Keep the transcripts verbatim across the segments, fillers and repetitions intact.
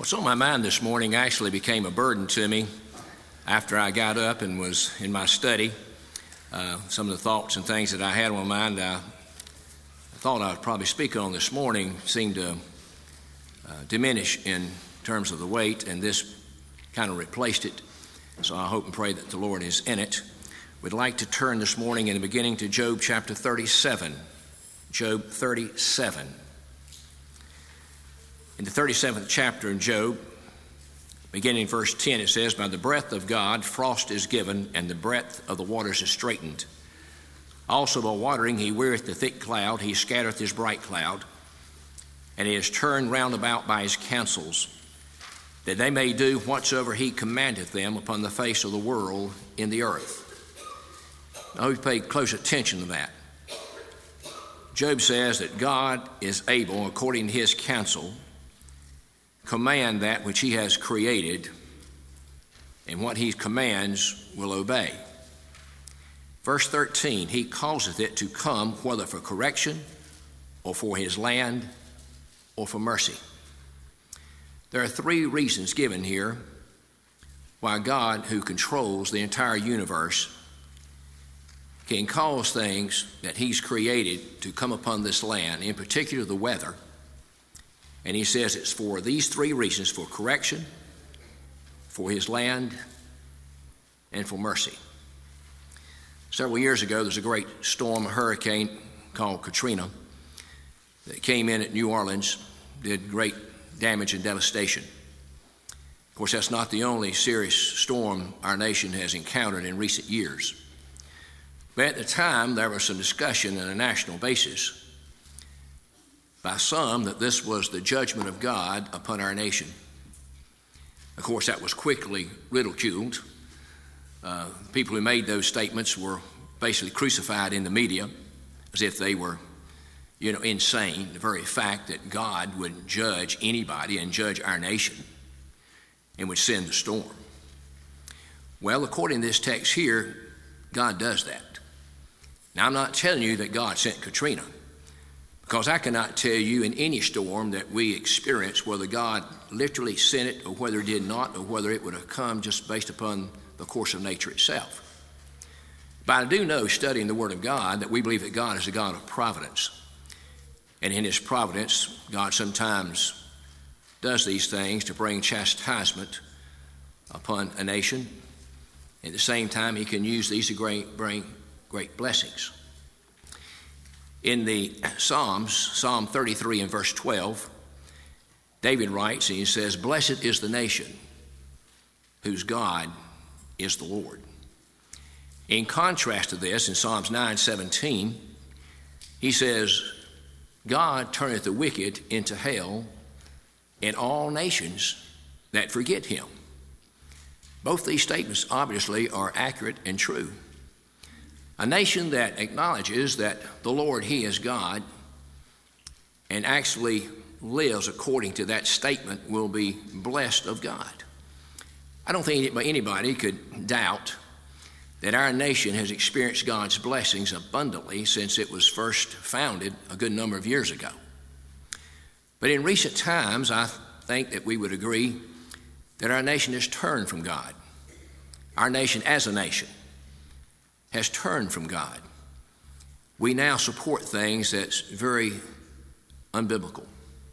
What's on my mind this morning actually became a burden to me after I got up and was in my study. Uh, some of the thoughts and things that I had on my mind, I thought I would probably speak on this morning, seemed to uh, diminish in terms of the weight, and this kind of replaced it. So I hope and pray that the Lord is in it. We'd like to turn this morning in the beginning to Job chapter thirty-seven. Job thirty-seven. In the thirty-seventh chapter in Job, beginning in verse ten, it says, "By the breath of God frost is given, and the breadth of the waters is straitened. Also by watering he weareth the thick cloud, he scattereth his bright cloud, and he is turned round about by his counsels, that they may do whatsoever he commandeth them upon the face of the world in the earth." I hope you pay close attention to that. Job says that God is able, according to his counsel, command that which he has created, and what he commands will obey. Verse thirteen, he causeth it to come, whether for correction, or for his land, or for mercy. There are three reasons given here why God, who controls the entire universe, can cause things that he's created to come upon this land, in particular the weather. And he says it's for these three reasons: for correction, for his land, and for mercy. Several years ago, there was a great storm, a hurricane called Katrina that came in at New Orleans, did great damage and devastation. Of course, that's not the only serious storm our nation has encountered in recent years. But at the time, there was some discussion on a national basis by some that this was the judgment of God upon our nation. Of course, that was quickly ridiculed. Uh, people who made those statements were basically crucified in the media as if they were, you know, insane. The very fact that God would judge anybody and judge our nation and would send the storm. Well, according to this text here, God does that. Now, I'm not telling you that God sent Katrina, because I cannot tell you in any storm that we experience whether God literally sent it or whether it did not, or whether it would have come just based upon the course of nature itself. But I do know, studying the Word of God, that we believe that God is a God of providence. And in his providence, God sometimes does these things to bring chastisement upon a nation. At the same time, he can use these to bring great blessings. In the Psalms, Psalm thirty-three and verse twelve, David writes, and he says, "Blessed is the nation whose God is the Lord." In contrast to this, in Psalms nine seventeen, he says, "God turneth the wicked into hell, and all nations that forget him." Both these statements obviously are accurate and true. A nation that acknowledges that the Lord, he is God, and actually lives according to that statement will be blessed of God. I don't think anybody could doubt that our nation has experienced God's blessings abundantly since it was first founded a good number of years ago. But in recent times, I think that we would agree that our nation has turned from God. Our nation as a nation has turned from God. We now support things that's very unbiblical.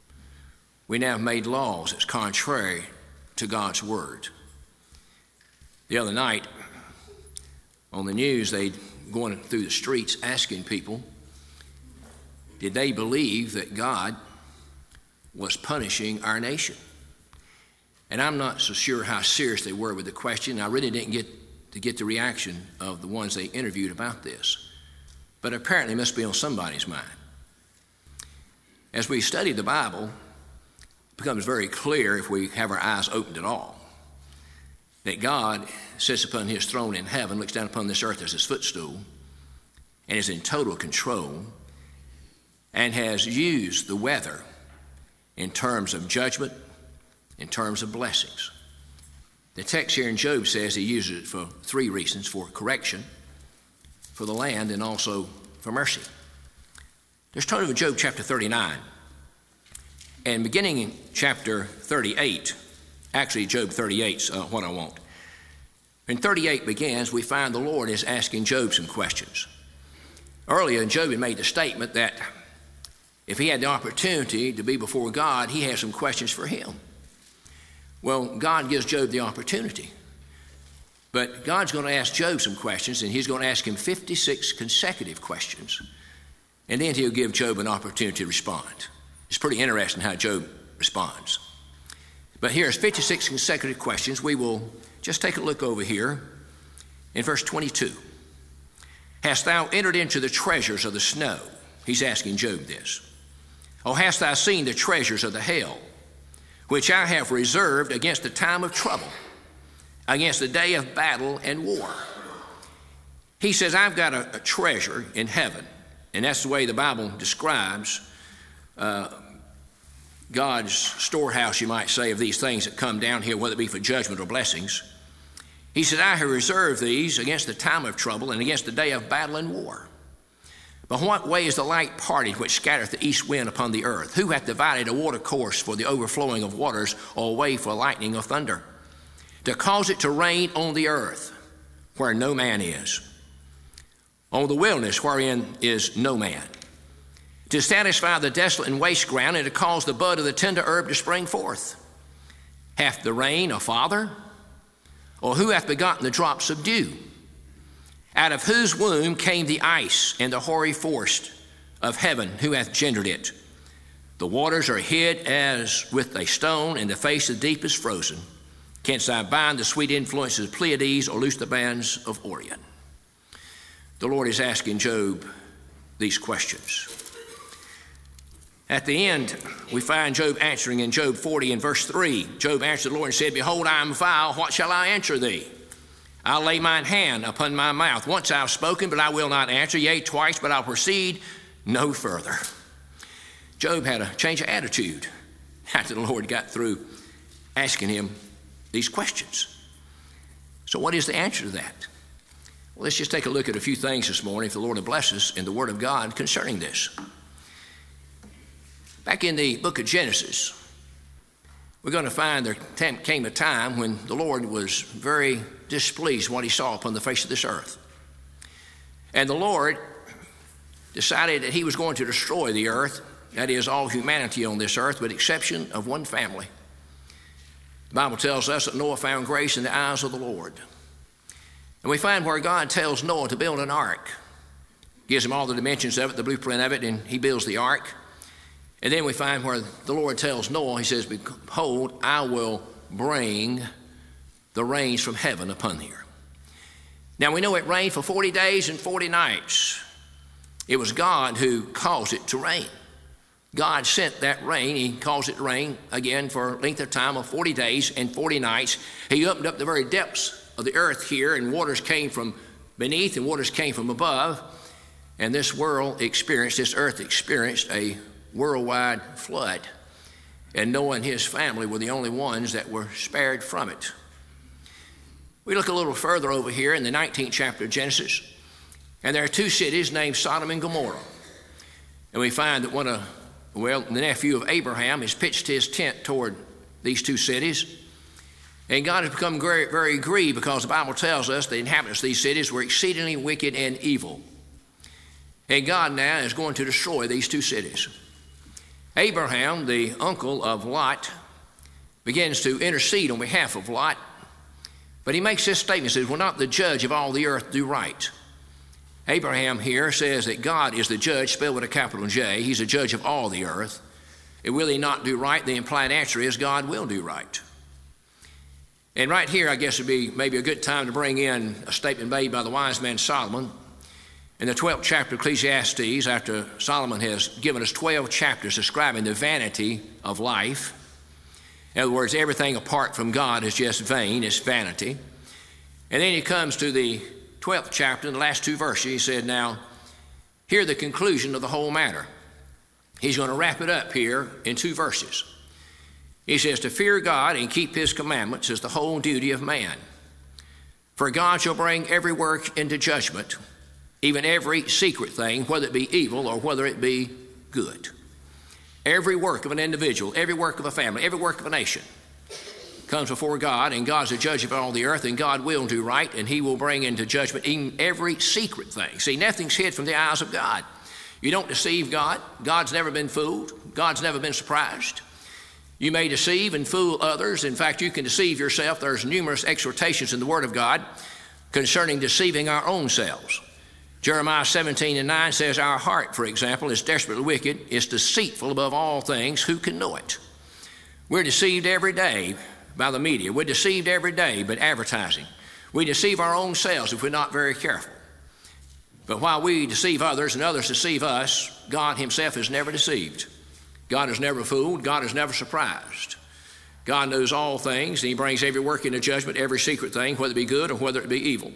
We now have made laws that's contrary to God's word. The other night on the news, they going through the streets asking people, did they believe that God was punishing our nation? And I'm not so sure how serious they were with the question. I really didn't get to get the reaction of the ones they interviewed about this. But apparently it must be on somebody's mind. As we study the Bible, it becomes very clear, if we have our eyes opened at all, that God sits upon his throne in heaven, looks down upon this earth as his footstool, and is in total control, and has used the weather in terms of judgment, in terms of blessings. The text here in Job says he uses it for three reasons: for correction, for the land, and also for mercy. Let's turn to Job chapter thirty-nine. And beginning in chapter thirty-eight, actually Job thirty-eight is uh, what I want. When thirty-eight begins, we find the Lord is asking Job some questions. Earlier, Job had made the statement that if he had the opportunity to be before God, he had some questions for him. Well, God gives Job the opportunity. But God's going to ask Job some questions, and he's going to ask him fifty-six consecutive questions. And then he'll give Job an opportunity to respond. It's pretty interesting how Job responds. But here's fifty-six consecutive questions. We will just take a look over here in verse twenty-two. Hast thou entered into the treasures of the snow? He's asking Job this. Or hast thou seen the treasures of the hell, which I have reserved against the time of trouble, against the day of battle and war? He says, I've got a, a treasure in heaven. And that's the way the Bible describes uh, God's storehouse, you might say, of these things that come down here, whether it be for judgment or blessings. He said, I have reserved these against the time of trouble and against the day of battle and war. But what way is the light parted which scattereth the east wind upon the earth? Who hath divided a water course for the overflowing of waters, or a way for lightning of thunder? To cause it to rain on the earth where no man is, on the wilderness wherein is no man, to satisfy the desolate and waste ground, and to cause the bud of the tender herb to spring forth. Hath the rain a father? Or who hath begotten the drops of dew? Out of whose womb came the ice and the hoary force of heaven? Who hath gendered it? The waters are hid as with a stone, and the face of the deep is frozen. Canst thou bind the sweet influences of Pleiades, or loose the bands of Orion? The Lord is asking Job these questions. At the end, we find Job answering in Job forty and verse three. Job answered the Lord and said, Behold, I am vile. What shall I answer thee? I'll lay mine hand upon my mouth. Once I've spoken, but I will not answer. Yea, twice, but I'll proceed no further. Job had a change of attitude after the Lord got through asking him these questions. So what is the answer to that? Well, let's just take a look at a few things this morning, if the Lord will bless us, in the Word of God concerning this. Back in the book of Genesis, we're going to find there came a time when the Lord was very displeased with what he saw upon the face of this earth. And the Lord decided that he was going to destroy the earth, that is, all humanity on this earth, with the exception of one family. The Bible tells us that Noah found grace in the eyes of the Lord. And we find where God tells Noah to build an ark. Gives him all the dimensions of it, the blueprint of it, and he builds the ark. And then we find where the Lord tells Noah, he says, Behold, I will bring the rains from heaven upon here. Now we know it rained for forty days and forty nights. It was God who caused it to rain. God sent that rain. He caused it to rain again for a length of time of forty days and forty nights. He opened up the very depths of the earth here, and waters came from beneath and waters came from above. And this world experienced, this earth experienced a worldwide flood. And Noah and his family were the only ones that were spared from it. We look a little further over here in the nineteenth chapter of Genesis, and there are two cities named Sodom and Gomorrah. And we find that one of, well, the nephew of Abraham has pitched his tent toward these two cities. And God has become very, very grieved because the Bible tells us the inhabitants of these cities were exceedingly wicked and evil. And God now is going to destroy these two cities. Abraham, the uncle of Lot, begins to intercede on behalf of Lot. But he makes this statement, he says, will not the judge of all the earth do right? Abraham here says that God is the judge, spelled with a capital J. He's the judge of all the earth. And will he not do right? The implied answer is God will do right. And right here, I guess, would be maybe a good time to bring in a statement made by the wise man Solomon. In the twelfth chapter of Ecclesiastes, after Solomon has given us twelve chapters describing the vanity of life. In other words, everything apart from God is just vain, it's vanity. And then he comes to the twelfth chapter, in the last two verses, he said, now, hear the conclusion of the whole matter. He's going to wrap it up here in two verses. He says, to fear God and keep his commandments is the whole duty of man. For God shall bring every work into judgment, even every secret thing, whether it be evil or whether it be good. Every work of an individual, every work of a family, every work of a nation comes before God, and God's the judge of all the earth, and God will do right, and he will bring into judgment even every secret thing. See, nothing's hid from the eyes of God. You don't deceive God. God's never been fooled. God's never been surprised. You may deceive and fool others. In fact, you can deceive yourself. There's numerous exhortations in the Word of God concerning deceiving our own selves. Jeremiah seventeen and nine says, our heart, for example, is desperately wicked, is deceitful above all things. Who can know it? We're deceived every day by the media. We're deceived every day by advertising. We deceive our own selves if we're not very careful. But while we deceive others and others deceive us, God himself is never deceived. God is never fooled. God is never surprised. God knows all things, and he brings every work into judgment, every secret thing, whether it be good or whether it be evil.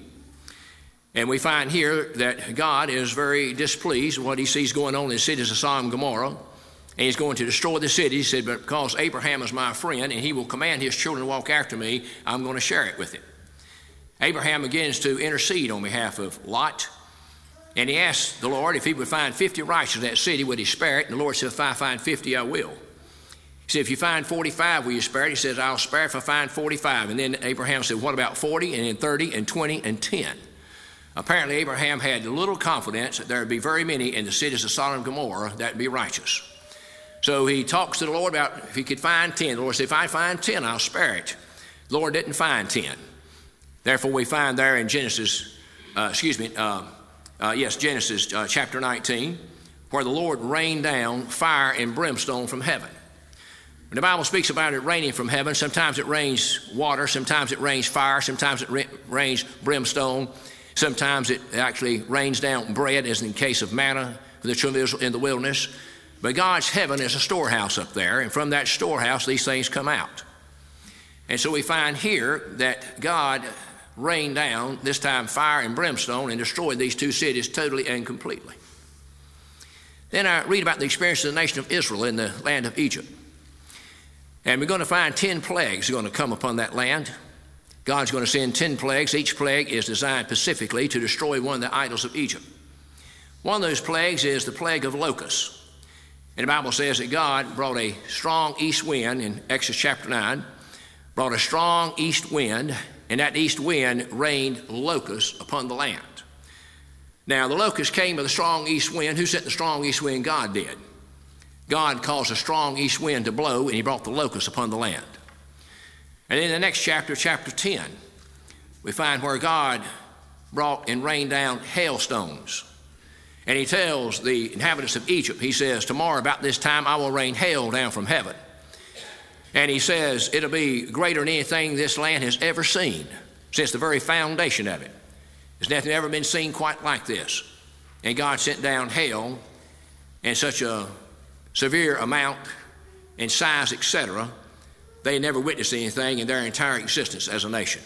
And we find here that God is very displeased with what he sees going on in the cities of Sodom and Gomorrah, and he's going to destroy the city. He said, but because Abraham is my friend and he will command his children to walk after me, I'm going to share it with him. Abraham begins to intercede on behalf of Lot, and he asked the Lord if he would find fifty righteous in that city, would he spare it? And the Lord said, if I find fifty, I will. He said, if you find forty-five, will you spare it? He says, I'll spare it if I find forty-five. And then Abraham said, what about forty, and then thirty, and twenty, and ten? Apparently, Abraham had little confidence that there would be very many in the cities of Sodom and Gomorrah that would be righteous. So he talks to the Lord about if he could find ten. The Lord said, if I find ten, I'll spare it. The Lord didn't find ten. Therefore, we find there in Genesis, uh, excuse me, uh, uh, yes, Genesis uh, chapter nineteen, where the Lord rained down fire and brimstone from heaven. When the Bible speaks about it raining from heaven, sometimes it rains water, sometimes it rains fire, sometimes it ra- rains brimstone. Sometimes it actually rains down bread, as in the case of manna for the children of Israel in the wilderness. But God's heaven is a storehouse up there, and from that storehouse these things come out. And so we find here that God rained down, this time fire and brimstone, and destroyed these two cities totally and completely. Then I read about the experience of the nation of Israel in the land of Egypt. And we're going to find ten plagues are going to come upon that land. God's going to send ten plagues. Each plague is designed specifically to destroy one of the idols of Egypt. One of those plagues is the plague of locusts. And the Bible says that God brought a strong east wind in Exodus chapter nine, brought a strong east wind, and that east wind rained locusts upon the land. Now, the locusts came with a strong east wind. Who sent the strong east wind? God did. God caused a strong east wind to blow, and he brought the locusts upon the land. And in the next chapter, chapter ten, we find where God brought and rained down hailstones. And he tells the inhabitants of Egypt, he says, tomorrow about this time I will rain hail down from heaven. And he says it'll be greater than anything this land has ever seen since the very foundation of it. There's nothing ever been seen quite like this. And God sent down hail in such a severe amount and size, et cetera, they never witnessed anything in their entire existence as a nation.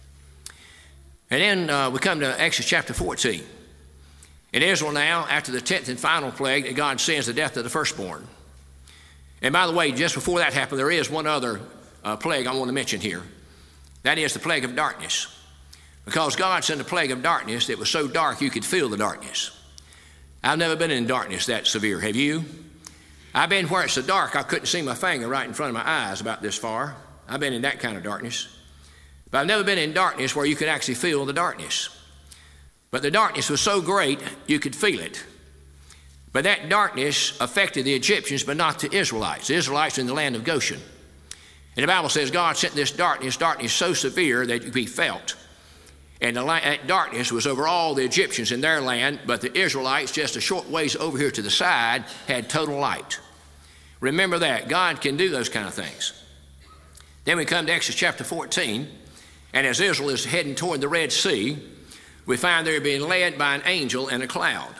And then uh, we come to Exodus chapter fourteen. In Israel now, after the tenth and final plague, that God sends the death of the firstborn. And by the way, just before that happened, there is one other uh, plague I want to mention here. That is the plague of darkness. Because God sent a plague of darkness that was so dark you could feel the darkness. I've never been in darkness that severe. Have you? I've been where it's so dark I couldn't see my finger right in front of my eyes about this far. I've been in that kind of darkness. But I've never been in darkness where you could actually feel the darkness. But the darkness was so great you could feel it. But that darkness affected the Egyptians but not the Israelites. The Israelites were in the land of Goshen. And the Bible says God sent this darkness, darkness so severe that it could be felt. And the, that darkness was over all the Egyptians in their land, but the Israelites, just a short ways over here to the side, had total light. Remember that. God can do those kind of things. Then we come to Exodus chapter fourteen, and as Israel is heading toward the Red Sea, we find they're being led by an angel in a cloud.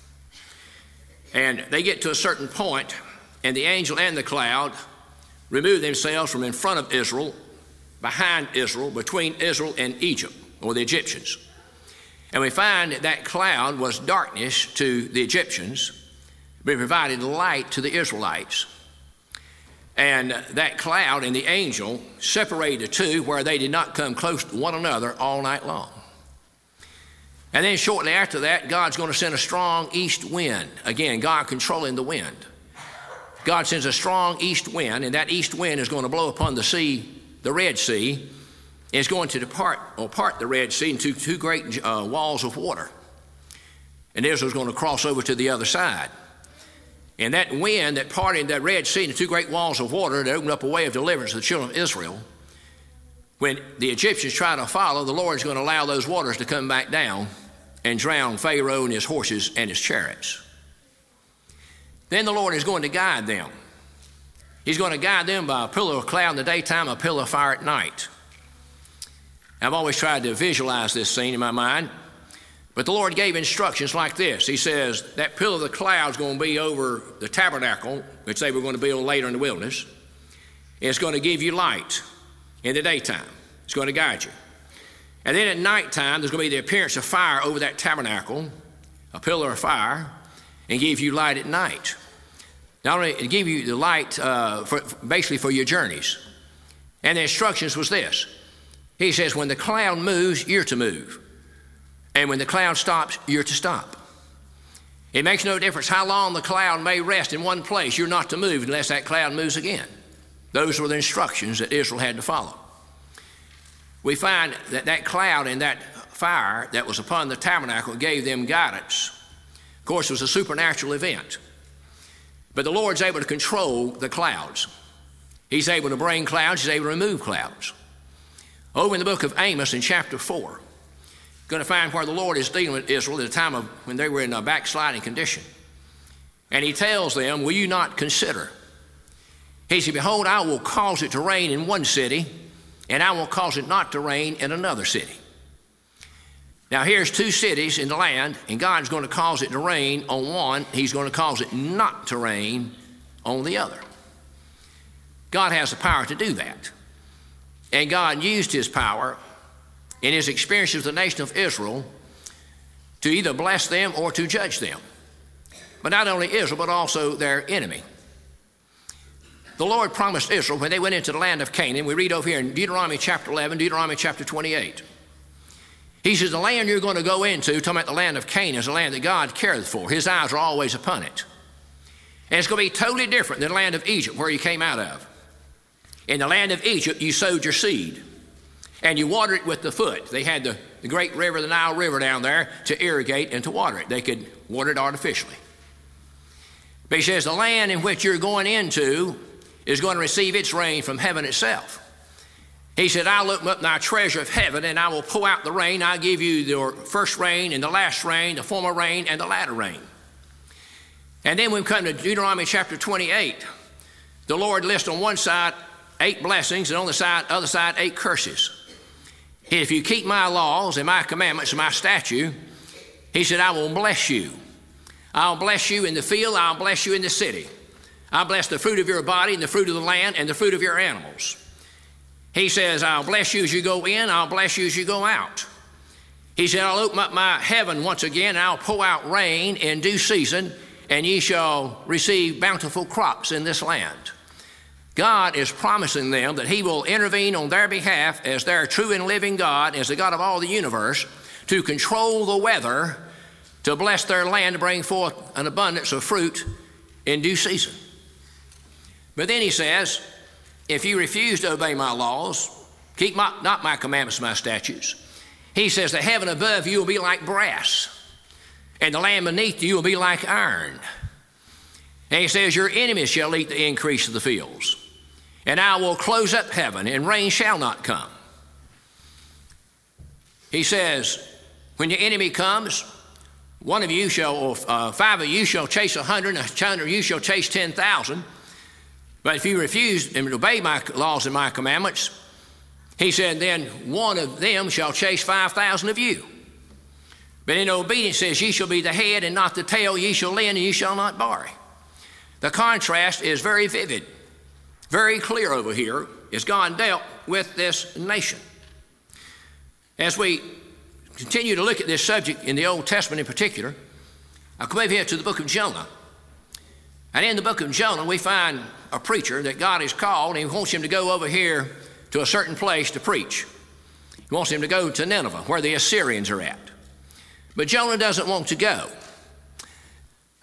And they get to a certain point, and the angel and the cloud remove themselves from in front of Israel, behind Israel, between Israel and Egypt, or the Egyptians. And we find that that cloud was darkness to the Egyptians, but it provided light to the Israelites. And that cloud and the angel separated the two where they did not come close to one another all night long. And then shortly after that, God's going to send a strong east wind. Again, God controlling the wind. God sends a strong east wind, and that east wind is going to blow upon the sea, the Red Sea. It's going to depart or part the Red Sea into two great uh, walls of water. And Israel's going to cross over to the other side. And that wind that parted that Red Sea into two great walls of water that opened up a way of deliverance to the children of Israel, when the Egyptians try to follow, the Lord is going to allow those waters to come back down and drown Pharaoh and his horses and his chariots. Then the Lord is going to guide them. He's going to guide them by a pillar of cloud in the daytime, a pillar of fire at night. I've always tried to visualize this scene in my mind, but the Lord gave instructions like this. He says that pillar of the cloud is going to be over the tabernacle, which they were going to build later in the wilderness. It's going to give you light in the daytime. It's going to guide you. And then at nighttime, there's going to be the appearance of fire over that tabernacle, a pillar of fire, and give you light at night. Not only to give you the light uh, for, basically for your journeys. And the instructions was this. He says, when the cloud moves, you're to move. And when the cloud stops, you're to stop. It makes no difference how long the cloud may rest in one place. You're not to move unless that cloud moves again. Those were the instructions that Israel had to follow. We find that that cloud and that fire that was upon the tabernacle gave them guidance. Of course, it was a supernatural event. But the Lord's able to control the clouds. He's able to bring clouds. He's able to remove clouds. Over in the book of Amos in chapter four, you're going to find where the Lord is dealing with Israel at a time of when they were in a backsliding condition. And he tells them, will you not consider? He said, behold, I will cause it to rain in one city, and I will cause it not to rain in another city. Now here's two cities in the land, and God's going to cause it to rain on one. He's going to cause it not to rain on the other. God has the power to do that. And God used his power in his experience with the nation of Israel to either bless them or to judge them. But not only Israel, but also their enemy. The Lord promised Israel when they went into the land of Canaan. We read over here in Deuteronomy chapter eleven, Deuteronomy chapter twenty-eight. He says, the land you're going to go into, talking about the land of Canaan, is a land that God careth for. His eyes are always upon it. And it's going to be totally different than the land of Egypt, where you came out of. In the land of Egypt, you sowed your seed, and you watered it with the foot. They had the, the great river, the Nile River down there, to irrigate and to water it. They could water it artificially. But he says, the land in which you're going into is going to receive its rain from heaven itself. He said, I'll open up my treasure of heaven, and I will pour out the rain. I'll give you the first rain and the last rain, the former rain and the latter rain. And then we come to Deuteronomy chapter twenty-eight. The Lord lists on one side eight blessings, and on the side, other side, eight curses. If you keep my laws and my commandments and my statute, he said, I will bless you. I'll bless you in the field. I'll bless you in the city. I'll bless the fruit of your body and the fruit of the land and the fruit of your animals. He says, I'll bless you as you go in. I'll bless you as you go out. He said, I'll open up my heaven once again. And I'll pour out rain in due season, and ye shall receive bountiful crops in this land. God is promising them that he will intervene on their behalf as their true and living God, as the God of all the universe, to control the weather, to bless their land, to bring forth an abundance of fruit in due season. But then he says, if you refuse to obey my laws, keep my, not my commandments, my statutes, he says the heaven above you will be like brass, and the land beneath you will be like iron. And he says, your enemies shall eat the increase of the fields. And I will close up heaven, and rain shall not come. He says, when your enemy comes, one of you shall, or uh, five of you shall chase a hundred, and a hundred of you shall chase ten thousand. But if you refuse and obey my laws and my commandments, he said, then one of them shall chase five thousand of you. But in obedience says, ye shall be the head and not the tail, ye shall lend and ye shall not borrow. The contrast is very vivid, very clear over here as God dealt with this nation. As we continue to look at this subject in the Old Testament in particular, I'll come over here to the book of Jonah. And in the book of Jonah, we find a preacher that God has called, and he wants him to go over here to a certain place to preach. He wants him to go to Nineveh, where the Assyrians are at. But Jonah doesn't want to go.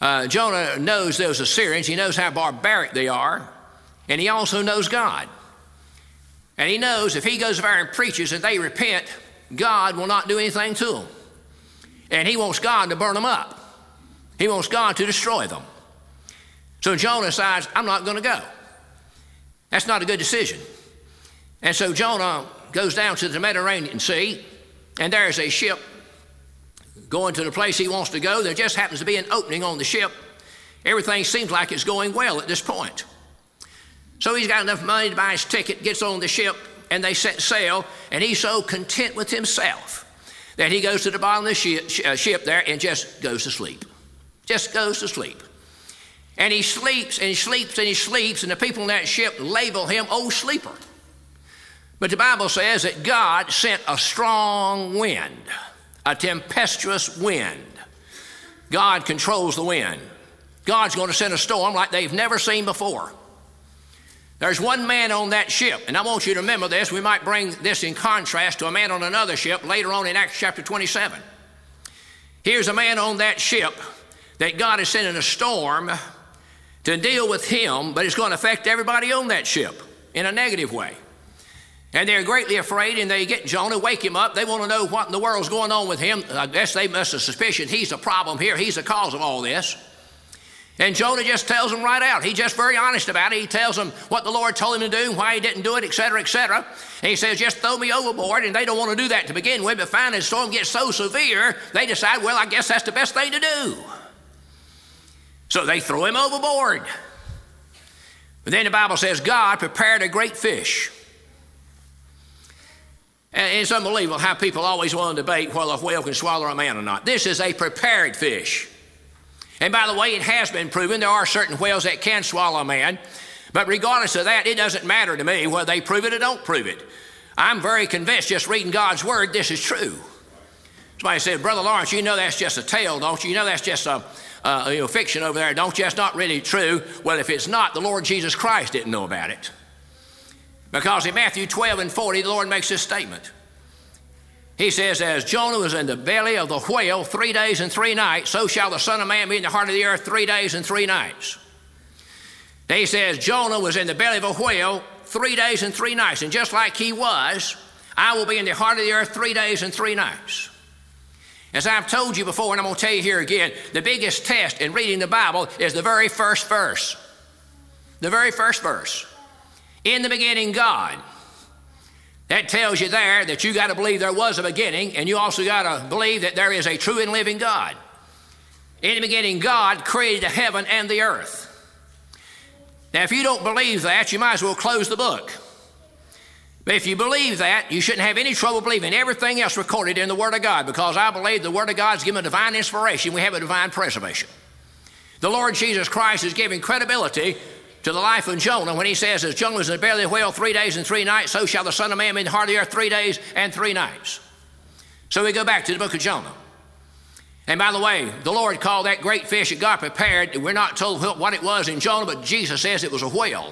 Uh, Jonah knows those Assyrians. He knows how barbaric they are. And he also knows God. And he knows if he goes there and preaches and they repent, God will not do anything to them. And he wants God to burn them up. He wants God to destroy them. So Jonah decides, I'm not going to go. That's not a good decision. And so Jonah goes down to the Mediterranean Sea, and there's a ship going to the place he wants to go. There just happens to be an opening on the ship. Everything seems like it's going well at this point. So he's got enough money to buy his ticket, gets on the ship, and they set sail, and he's so content with himself that he goes to the bottom of the ship, uh, ship there and just goes to sleep. Just goes to sleep. And he sleeps and he sleeps and he sleeps, and the people in that ship label him old sleeper. But the Bible says that God sent a strong wind, a tempestuous wind. God controls the wind. God's going to send a storm like they've never seen before. There's one man on that ship, and I want you to remember this. We might bring this in contrast to a man on another ship later on in Acts chapter twenty-seven. Here's a man on that ship that God is sending a storm to deal with him, but it's going to affect everybody on that ship in a negative way. And they're greatly afraid, and they get Jonah, wake him up. They want to know what in the world's going on with him. I guess they must have suspicion he's the problem here. He's the cause of all this. And Jonah just tells them right out. He's just very honest about it. He tells them what the Lord told him to do, why he didn't do it, et cetera, et cetera. And he says, just throw me overboard. And they don't want to do that to begin with, but finally the storm gets so severe, they decide, well, I guess that's the best thing to do. So they throw him overboard. But then the Bible says God prepared a great fish. And it's unbelievable how people always want to debate whether a whale can swallow a man or not. This is a prepared fish. And by the way, it has been proven there are certain whales that can swallow a man. But regardless of that, it doesn't matter to me whether they prove it or don't prove it. I'm very convinced just reading God's word, this is true. Somebody said, Brother Lawrence, you know that's just a tale, don't you? You know that's just a uh, you know, fiction over there, don't you? That's not really true. Well, if it's not, the Lord Jesus Christ didn't know about it. Because in Matthew twelve and forty, the Lord makes this statement. He says, as Jonah was in the belly of the whale three days and three nights, so shall the Son of Man be in the heart of the earth three days and three nights. Then he says, Jonah was in the belly of a whale three days and three nights. And just like he was, I will be in the heart of the earth three days and three nights. As I've told you before, and I'm going to tell you here again, the biggest test in reading the Bible is the very first verse. The very first verse. In the beginning, God. That tells you there that you got to believe there was a beginning, and you also got to believe that there is a true and living God. In the beginning, God created the heaven and the earth. Now, if you don't believe that, you might as well close the book. But if you believe that, you shouldn't have any trouble believing everything else recorded in the Word of God, because I believe the Word of God is given a divine inspiration. We have a divine preservation. The Lord Jesus Christ is giving credibility to the life of Jonah when he says, as Jonah was in the belly of the whale three days and three nights, so shall the Son of Man be in the heart of the earth three days and three nights. So we go back to the book of Jonah. And by the way, the Lord called that great fish that God prepared. We're not told what it was in Jonah, but Jesus says it was a whale.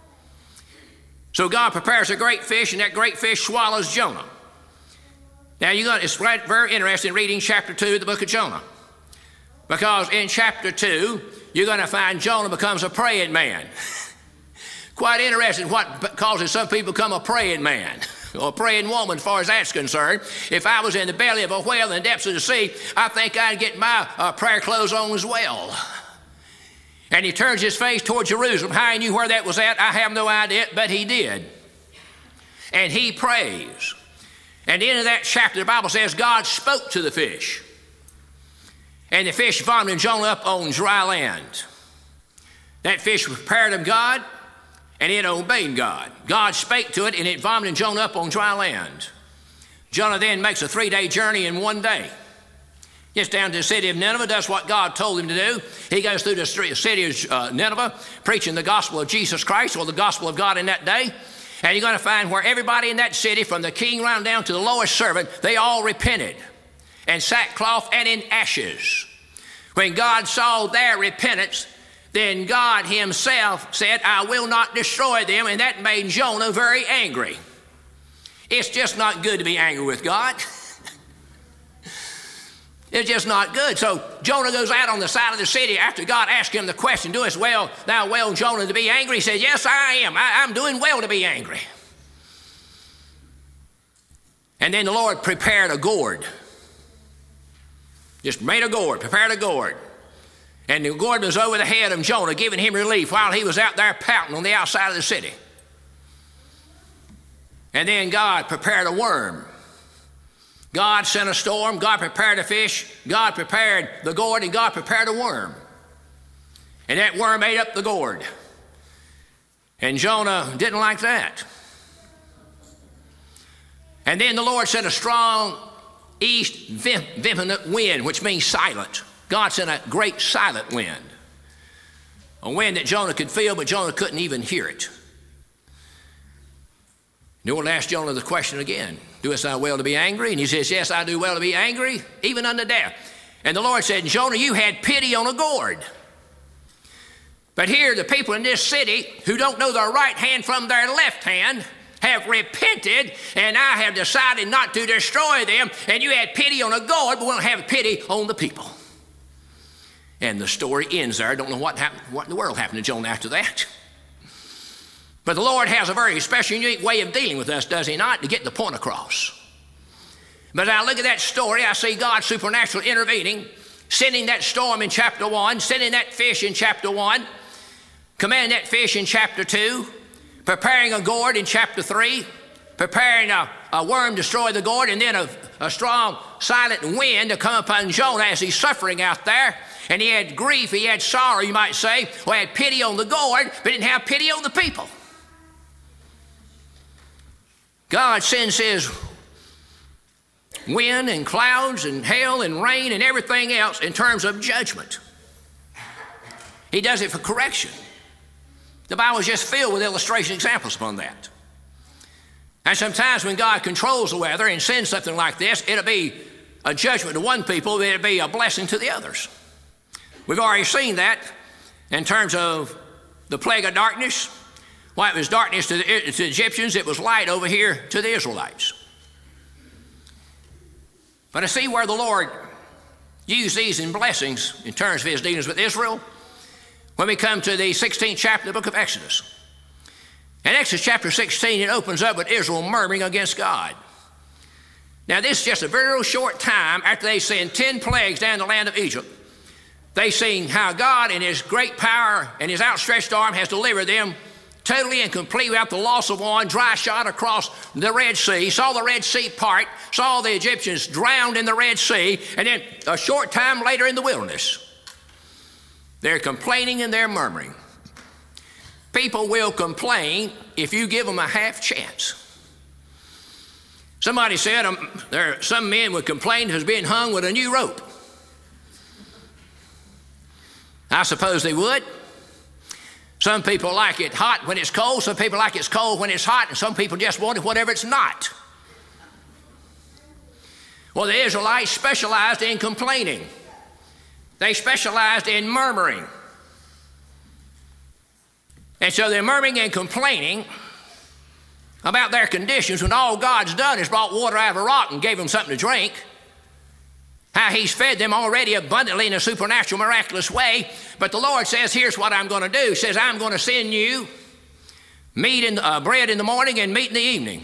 So God prepares a great fish, and that great fish swallows Jonah. Now, you're going to, it's very interesting reading chapter two of the book of Jonah. Because in chapter two, you're going to find Jonah becomes a praying man. Quite interesting what causes some people to become a praying man or a praying woman as far as that's concerned. If I was in the belly of a whale in the depths of the sea, I think I'd get my uh, prayer clothes on as well. And he turns his face toward Jerusalem. How he knew where that was at, I have no idea, but he did. And he prays. And at the end of that chapter, the Bible says God spoke to the fish. And the fish vomited Jonah up on dry land. That fish prepared of God, and it obeyed God. God spake to it, and it vomited Jonah up on dry land. Jonah then makes a three-day journey in one day. Gets down to the city of Nineveh, does what God told him to do. He goes through the city of uh, Nineveh, preaching the gospel of Jesus Christ, or the gospel of God in that day. And you're going to find where everybody in that city, from the king round down to the lowest servant, they all repented. And sackcloth and in ashes. When God saw their repentance, then God himself said, I will not destroy them, and that made Jonah very angry. It's just not good to be angry with God. It's just not good. So Jonah goes out on the side of the city after God asked him the question, doest well, thou well, Jonah, to be angry? He said, yes, I am. I, I'm doing well to be angry. And then the Lord prepared a gourd. Just made a gourd, prepared a gourd. And the gourd was over the head of Jonah, giving him relief while he was out there pouting on the outside of the city. And then God prepared a worm. God sent a storm, God prepared a fish, God prepared the gourd, and God prepared a worm. And that worm ate up the gourd. And Jonah didn't like that. And then the Lord sent a strong east vehement wind, which means silent. God sent a great silent wind. A wind that Jonah could feel, but Jonah couldn't even hear it. The Lord asked Jonah the question again, doest thou well to be angry? And he says, yes, I do well to be angry, even unto death. And the Lord said, Jonah, you had pity on a gourd. But here the people in this city who don't know their right hand from their left hand have repented, and I have decided not to destroy them. And you had pity on a gourd, but we don't have pity on the people. And the story ends there. I don't know what happened, what in the world happened to Jonah after that. But the Lord has a very special, unique way of dealing with us, does he not, to get the point across. But as I look at that story, I see God supernaturally intervening, sending that storm in chapter one, sending that fish in chapter one, commanding that fish in chapter two, preparing a gourd in chapter three, preparing a, a worm to destroy the gourd, and then a, a strong silent wind to come upon Jonah as he's suffering out there. And he had grief, he had sorrow, you might say, or had pity on the gourd, but didn't have pity on the people. God sends his wind and clouds and hail and rain and everything else in terms of judgment. He does it for correction. The Bible is just filled with illustration examples upon that. And sometimes when God controls the weather and sends something like this, it'll be a judgment to one people, but it'll be a blessing to the others. We've already seen that in terms of the plague of darkness. Why, it was darkness to the, to the Egyptians, it was light over here to the Israelites. But I see where the Lord used these in blessings in terms of his dealings with Israel when we come to the sixteenth chapter of the book of Exodus. In Exodus chapter sixteen, it opens up with Israel murmuring against God. Now, this is just a very short time after they sent ten plagues down the land of Egypt. They seen how God in his great power and his outstretched arm has delivered them totally and completely without the loss of one, dry shot across the Red Sea, saw the Red Sea part, saw the Egyptians drowned in the Red Sea, and then a short time later in the wilderness. They're complaining and they're murmuring. People will complain if you give them a half chance. Somebody said um, there some men would complain as being hung with a new rope. I suppose they would. Some people like it hot when it's cold, some people like it's cold when it's hot, and some people just want it whatever it's not. Well, the Israelites specialized in complaining. They specialized in murmuring. And so they're murmuring and complaining about their conditions when all God's done is brought water out of a rock and gave them something to drink. How he's fed them already abundantly in a supernatural, miraculous way. But the Lord says, here's what I'm going to do. He says, I'm going to send you meat in, uh, bread in the morning and meat in the evening.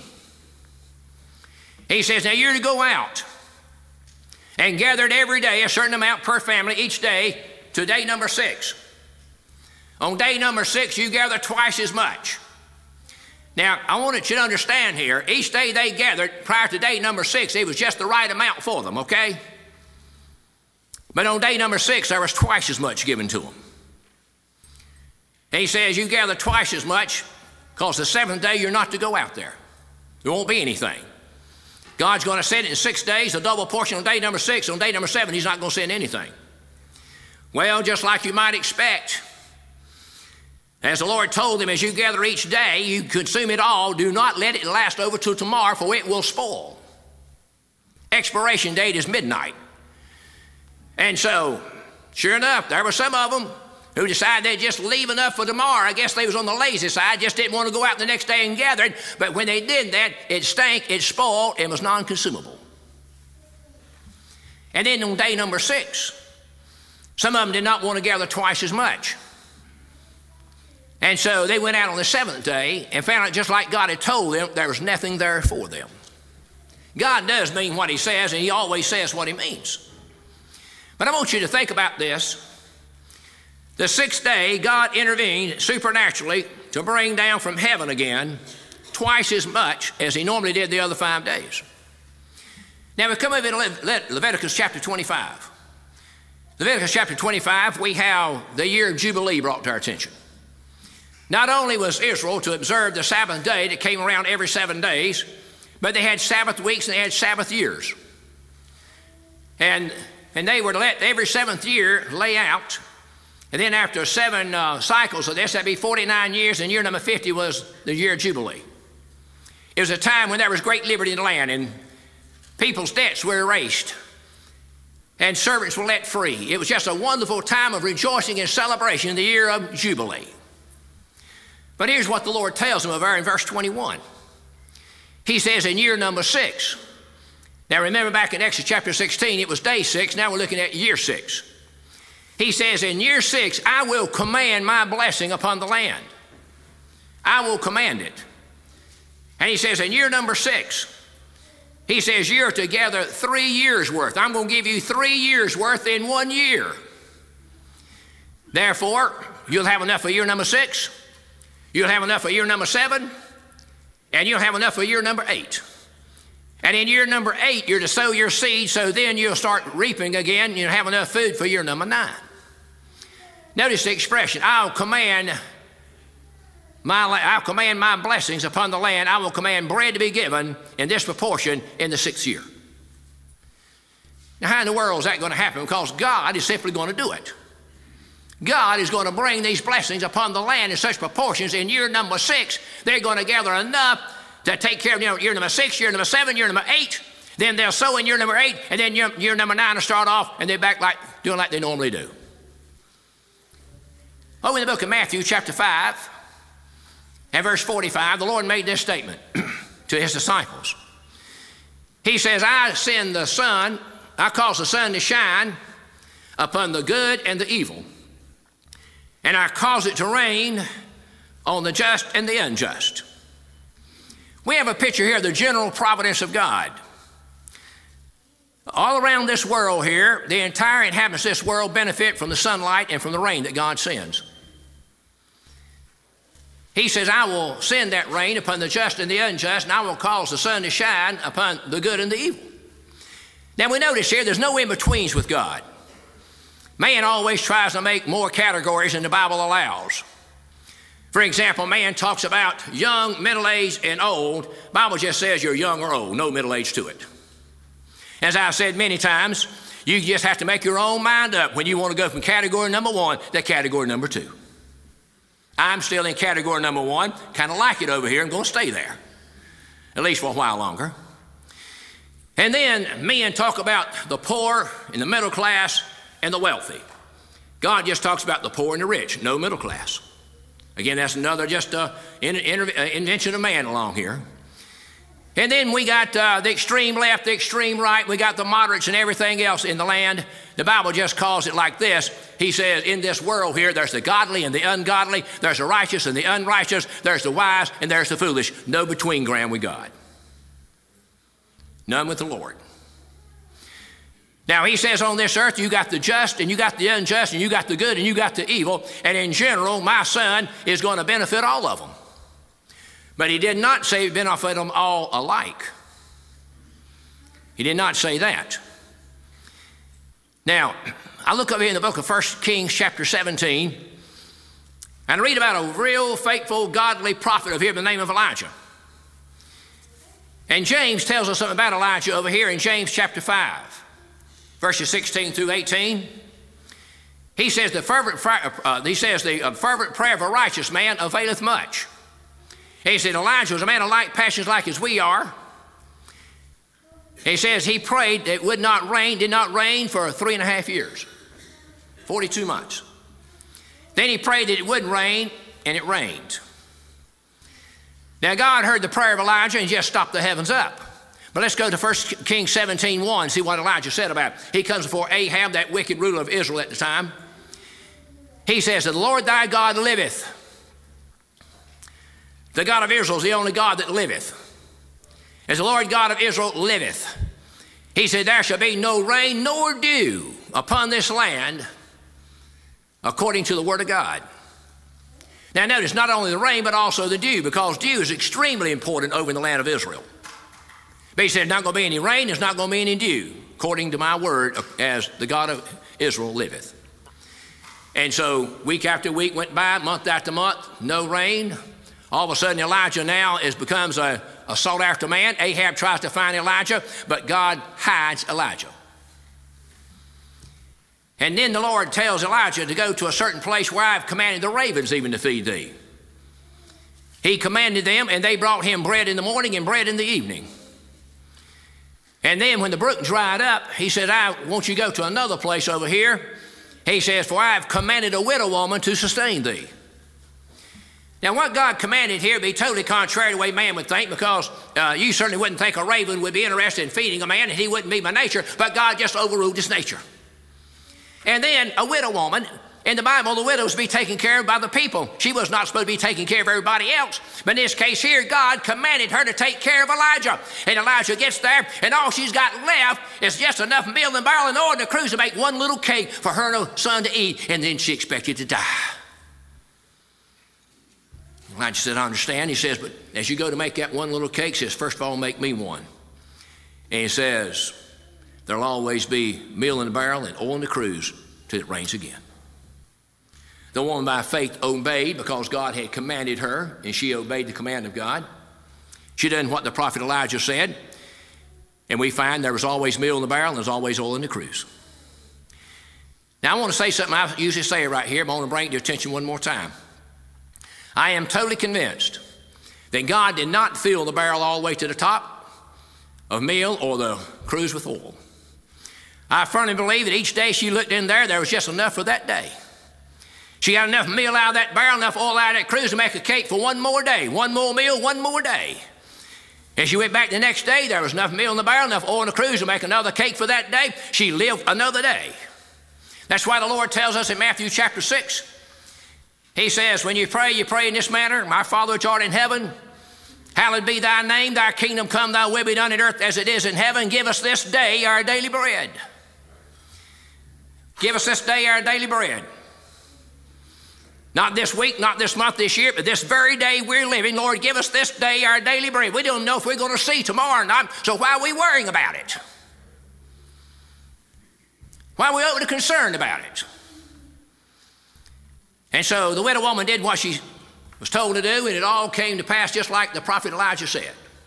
He says, now you're to go out and gather it every day, a certain amount per family each day, to day number six. On day number six, you gather twice as much. Now, I wanted you to understand here, each day they gathered prior to day number six, it was just the right amount for them, okay? But on day number six, there was twice as much given to them. And he says, you gather twice as much because the seventh day you're not to go out there. There won't be anything. God's going to send it in six days, a double portion on day number six. On day number seven, he's not going to send anything. Well, just like you might expect, as the Lord told them, as you gather each day, you consume it all. Do not let it last over till tomorrow, for it will spoil. Expiration date is midnight. And so, sure enough, there were some of them who decided they'd just leave enough for tomorrow. I guess they was on the lazy side, just didn't want to go out the next day and gather it. But when they did that, it stank, it spoiled, and was non-consumable. And then on day number six, some of them did not want to gather twice as much. And so they went out on the seventh day and found out, just like God had told them, there was nothing there for them. God does mean what he says, and he always says what he means. But I want you to think about this. The sixth day, God intervened supernaturally to bring down from heaven again twice as much as he normally did the other five days. Now we come over to Le- Leviticus chapter twenty-five. Leviticus chapter twenty-five, we have the year of Jubilee brought to our attention. Not only was Israel to observe the Sabbath day that came around every seven days, but they had Sabbath weeks and they had Sabbath years. And, and they were to let every seventh year lay out. And then after seven uh, cycles of this, that'd be forty-nine years, and year number fifty was the year of Jubilee. It was a time when there was great liberty in the land, and people's debts were erased, and servants were let free. It was just a wonderful time of rejoicing and celebration in the year of Jubilee. But here's what the Lord tells them over in verse twenty-one. He says in year number six. Now remember back in Exodus chapter sixteen, it was day six. Now we're looking at year six. He says, in year six, I will command my blessing upon the land. I will command it. And he says in year number six, he says, you're to gather three years worth. I'm going to give you three years worth in one year. Therefore, you'll have enough for year number six. You'll have enough for year number seven. And you'll have enough for year number eight. And in year number eight, you're to sow your seed, so then you'll start reaping again. You'll have enough food for year number nine. Notice the expression, I'll command my, I'll command my blessings upon the land. I will command bread to be given in this proportion in the sixth year. Now, how in the world is that going to happen? Because God is simply going to do it. God is going to bring these blessings upon the land in such proportions. In year number six, they're going to gather enough to take care of you know, year number six, year number seven, year number eight. Then they'll sow in year number eight, and then year, year number nine will start off, and they're back like doing like they normally do. Oh, in the book of Matthew, chapter five, and verse forty-five, the Lord made this statement to his disciples. He says, I send the sun, I cause the sun to shine upon the good and the evil, and I cause it to rain on the just and the unjust. We have a picture here of the general providence of God. All around this world here, the entire inhabitants of this world benefit from the sunlight and from the rain that God sends. He says, I will send that rain upon the just and the unjust, and I will cause the sun to shine upon the good and the evil. Now we notice here, there's no in-betweens with God. Man always tries to make more categories than the Bible allows. For example, man talks about young, middle-aged, and old. The Bible just says you're young or old, no middle age to it. As I've said many times, you just have to make your own mind up when you want to go from category number one to category number two. I'm still in category number one, kind of like it over here, and going to stay there, at least for a while longer. And then men talk about the poor and the middle class and the wealthy. God just talks about the poor and the rich, no middle class. Again, that's another just uh, in, in, uh, invention of man along here. And then we got uh, the extreme left, the extreme right. We got the moderates and everything else in the land. The Bible just calls it like this. He says, in this world here, there's the godly and the ungodly. There's the righteous and the unrighteous. There's the wise and there's the foolish. No between ground with God. None with the Lord. Now, he says on this earth, you got the just and you got the unjust and you got the good and you got the evil. And in general, my son is going to benefit all of them. But he did not say benefit them all alike. He did not say that. Now, I look over here in the book of First Kings chapter seventeen, and I read about a real faithful, godly prophet over here by the name of Elijah. And James tells us something about Elijah over here in James chapter five, verses sixteen through eighteen. He says the fervent, uh, he says the uh, fervent prayer of a righteous man availeth much. He said Elijah was a man of like passions like as we are. He says he prayed that it would not rain, did not rain for three and a half years, forty-two months. Then he prayed that it wouldn't rain, and it rained. Now God heard the prayer of Elijah and just stopped the heavens up. But let's go to First Kings seventeen one, see what Elijah said about it. He comes before Ahab, that wicked ruler of Israel at the time. He says, the Lord thy God liveth. The God of Israel is the only God that liveth. As the Lord God of Israel liveth. He said, there shall be no rain nor dew upon this land according to the word of God. Now notice, not only the rain, but also the dew, because dew is extremely important over in the land of Israel. But he said, there's not going to be any rain, there's not going to be any dew, according to my word, as the God of Israel liveth. And so week after week went by, month after month, no rain. All of a sudden Elijah now is, becomes a, a sought after man. Ahab tries to find Elijah, but God hides Elijah. And then the Lord tells Elijah to go to a certain place where I've commanded the ravens even to feed thee. He commanded them, and they brought him bread in the morning and bread in the evening. And then when the brook dried up, he said, I want you to go to another place over here. He says, for I have commanded a widow woman to sustain thee. Now what God commanded here would be totally contrary to the way man would think, because uh, you certainly wouldn't think a raven would be interested in feeding a man, and he wouldn't be by nature, but God just overruled his nature. And then a widow woman, in the Bible, the widow was to be taken care of by the people. She was not supposed to be taking care of everybody else. But in this case here, God commanded her to take care of Elijah. And Elijah gets there, and all she's got left is just enough meal and barley and oil in the cruse to make one little cake for her and her son to eat, and then she expected to die. Elijah said, I understand. He says, but as you go to make that one little cake, he says, first of all, make me one. And he says, there'll always be meal in the barrel and oil in the cruse till it rains again. The woman by faith obeyed because God had commanded her, and she obeyed the command of God. She done what the prophet Elijah said, and we find there was always meal in the barrel and there's always oil in the cruse. Now I want to say something I usually say right here, but I want to bring it to your attention one more time. I am totally convinced that God did not fill the barrel all the way to the top of meal or the cruse with oil. I firmly believe that each day she looked in there, there was just enough for that day. She got enough meal out of that barrel, enough oil out of that cruse to make a cake for one more day. One more meal, one more day. And she went back the next day, there was enough meal in the barrel, enough oil in the cruse to make another cake for that day. She lived another day. That's why the Lord tells us in Matthew chapter six, he says, when you pray, you pray in this manner, my Father which art in heaven, hallowed be thy name, thy kingdom come, thy will be done in earth as it is in heaven. Give us this day our daily bread. Give us this day our daily bread. Not this week, not this month, this year, but this very day we're living. Lord, give us this day our daily bread. We don't know if we're going to see tomorrow or not, so why are we worrying about it? Why are we overly concerned about it? And so the widow woman did what she was told to do, and it all came to pass just like the prophet Elijah said.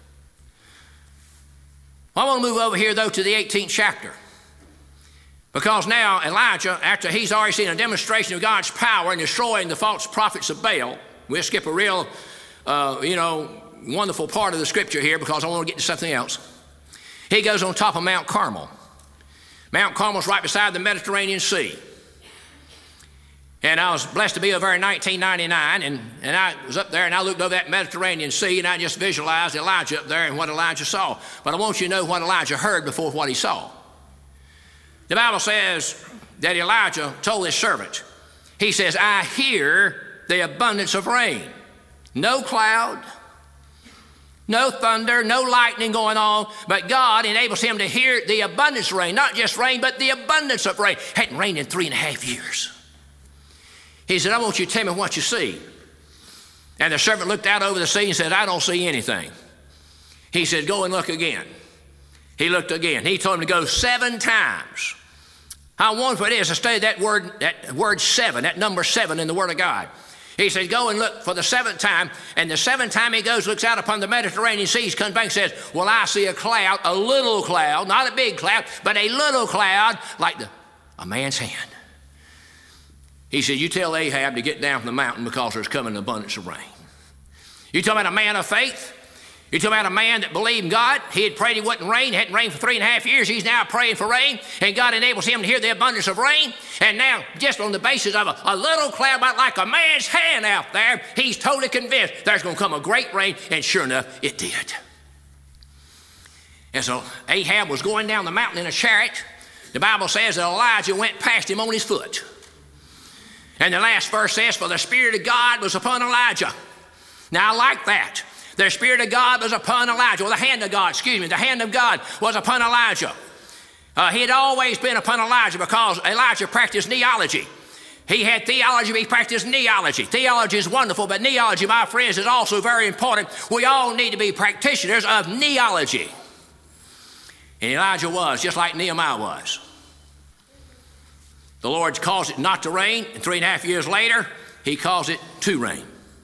I want to move over here, though, to the eighteenth chapter. Because now Elijah, after he's already seen a demonstration of God's power in destroying the false prophets of Baal, we'll skip a real, uh, you know, wonderful part of the scripture here because I want to get to something else. He goes on top of Mount Carmel. Mount Carmel's right beside the Mediterranean Sea. And I was blessed to be over there in nineteen ninety-nine, and, and I was up there, and I looked over that Mediterranean Sea, and I just visualized Elijah up there and what Elijah saw. But I want you to know what Elijah heard before what he saw. The Bible says that Elijah told his servant, he says, I hear the abundance of rain. No cloud, no thunder, no lightning going on, but God enables him to hear the abundance of rain. Not just rain, but the abundance of rain. It hadn't rained in three and a half years. He said, I want you to tell me what you see. And the servant looked out over the sea and said, I don't see anything. He said, go and look again. He looked again. He told him to go seven times. How wonderful it is to study that word, that word seven, that number seven in the Word of God. He said, go and look for the seventh time. And the seventh time he goes, looks out upon the Mediterranean Sea, comes back and says, well, I see a cloud, a little cloud, not a big cloud, but a little cloud like the, a man's hand. He said, you tell Ahab to get down from the mountain because there's coming an abundance of rain. You talking about a man of faith? You talking about a man that believed in God? He had prayed it wouldn't rain. It hadn't rained for three and a half years. He's now praying for rain, and God enables him to hear the abundance of rain. And now, just on the basis of a, a little cloud, about like a man's hand out there, he's totally convinced there's going to come a great rain, and sure enough, it did. as Ahab was going down the mountain in a chariot, the Bible says that Elijah went past him on his foot. And the last verse says, for the Spirit of God was upon Elijah. Now I like that. The Spirit of God was upon Elijah, or the hand of God, excuse me, the hand of God was upon Elijah. Uh, he had always been upon Elijah because Elijah practiced neology. He had theology, he practiced neology. Theology is wonderful, but neology, my friends, is also very important. We all need to be practitioners of neology. And Elijah was, just like Nehemiah was. The Lord caused it not to rain, and three and a half years later, he caused it to rain.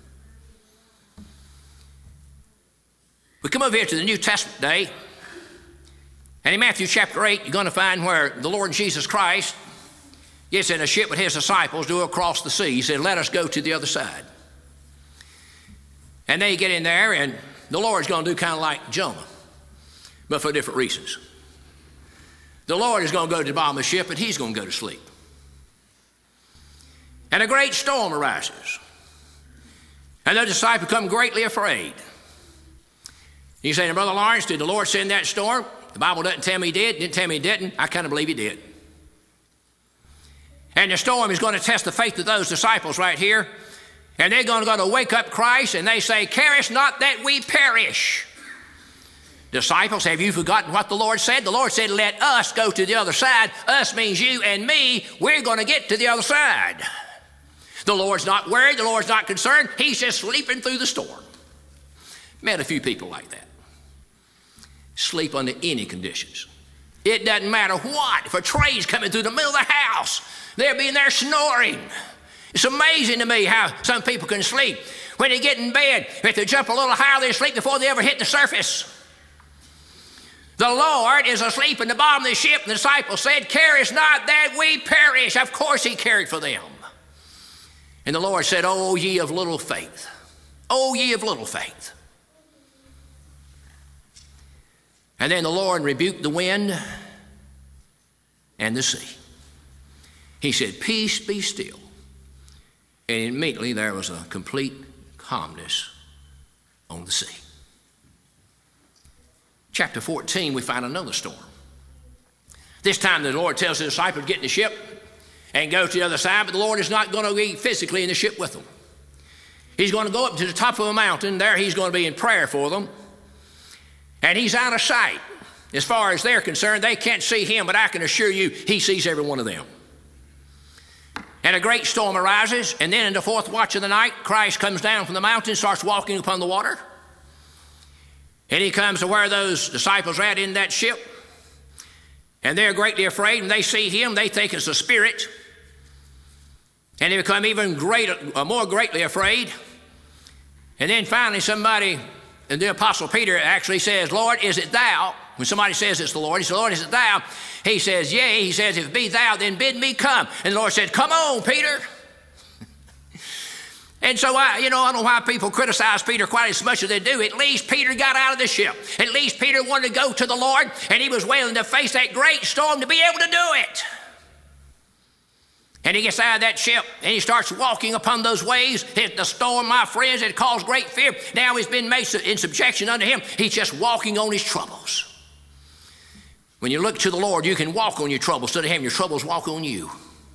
We come over here to the New Testament day, and in Matthew chapter eight, you're going to find where the Lord Jesus Christ gets in a ship with his disciples to go across the sea. He said, let us go to the other side. And they get in there, and the Lord's going to do kind of like Jonah, but for different reasons. The Lord is going to go to the bottom of the ship, and he's going to go to sleep. And a great storm arises, and the disciples become greatly afraid. You say, Brother Lawrence, did the Lord send that storm? The Bible doesn't tell me he did, didn't tell me he didn't. I kind of believe he did. And the storm is going to test the faith of those disciples right here. And they're going to go to wake up Christ, and they say, carest not that we perish. Disciples, have you forgotten what the Lord said? The Lord said, let us go to the other side. Us means you and me. We're going to get to the other side. The Lord's not worried. The Lord's not concerned. He's just sleeping through the storm. Met a few people like that. Sleep under any conditions. It doesn't matter what. If a train's coming through the middle of the house, they'll be in there snoring. It's amazing to me how some people can sleep. When they get in bed, if they jump a little higher, they sleep before they ever hit the surface. The Lord is asleep in the bottom of the ship. The disciples said, carest not that we perish. Of course he cared for them. And the Lord said, O ye of little faith. O ye of little faith. And then the Lord rebuked the wind and the sea. He said, peace, be still. And immediately there was a complete calmness on the sea. Chapter fourteen, we find another storm. This time the Lord tells the disciples to get in the ship and go to the other side, but the Lord is not going to be physically in the ship with them. He's going to go up to the top of a mountain. There he's going to be in prayer for them. And he's out of sight. As far as they're concerned, they can't see him, but I can assure you he sees every one of them. And a great storm arises, and then in the fourth watch of the night, Christ comes down from the mountain, starts walking upon the water. And he comes to where those disciples are at in that ship. And they're greatly afraid, and they see him, they think it's a spirit. And they become even greater, uh, more greatly afraid. And then finally somebody, and the Apostle Peter actually says, Lord, is it thou? When somebody says it's the Lord, he says, Lord, is it thou? He says, yea. He says, if it be thou, then bid me come. And the Lord said, come on, Peter. And so, I, you know, I don't know why people criticize Peter quite as much as they do. At least Peter got out of the ship. At least Peter wanted to go to the Lord, and he was willing to face that great storm to be able to do it. And he gets out of that ship, and he starts walking upon those waves. The storm, my friends, had caused great fear. Now he's been made in subjection unto him. He's just walking on his troubles. When you look to the Lord, you can walk on your troubles instead of having your troubles walk on you.